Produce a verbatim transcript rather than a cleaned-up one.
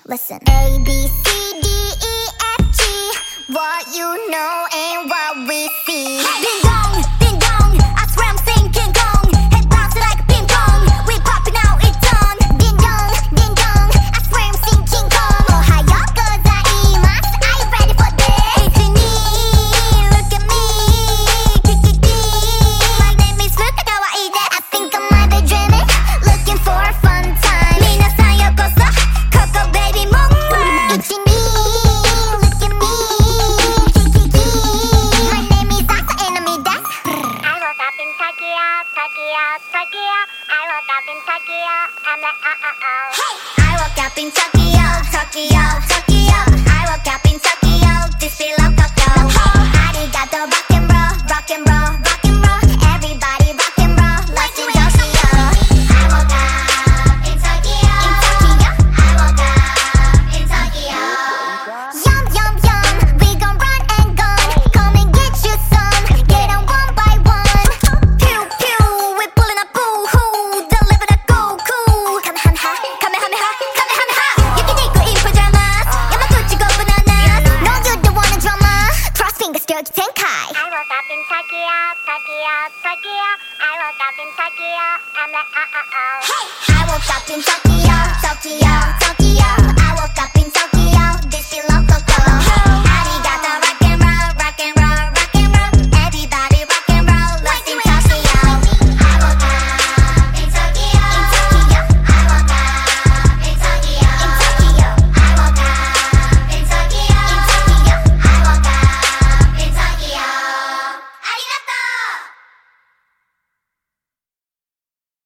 Listen. A, B, C, D, E, F, G. What you know ain't what we see. Ding dong, ding dong. I swear I'm saying King Kong. Head bounce like a ping pong. We popping out, it's on. Ding dong, ding dong. I swear I'm saying King Kong. Ohio gozaimasu. Are you ready for this? It's me, look at me. Kikiki. My name is Luka Kawaii desu. I think I might be dreaming. Looking for a fun time. Minasan yokoso. Koko baby monwa. It's me, look at me. Kikiki. My name is Asa Enemy desu. I woke up in Tokyo, Tokyo, Tokyo. I woke up in Tokyo. I'm like uh uh oh. Hey! I woke up in Tokyo, Tokyo, Tokyo. I woke up in Tokyo. This feel of Tokyo. Arigato rock and roll, rock and roll, rock and roll. Everybody rock and roll. Let's do Tokyo. I woke up in Tokyo. In Tokyo. I woke up in Tokyo. Yum yum yum. We gon' run and gun. Come and get you some. Get 'em one by one. Pew pew. We pulling up boo hoo. Deliver the go cool. Kamehameha, kamehameha, kamehameha. Yakiniku in pajamas. Yamaguchi go bananas. No, you don't wanna drama. Cross fingers, Yogi Tenkai. I woke up in Tokyo, Tokyo, Tokyo. I woke up in Tokyo. I'm like uh uh oh. Hey! I woke up in Tokyo, Tokyo, Tokyo. I woke up in Tokyo. This feel of Tokyo.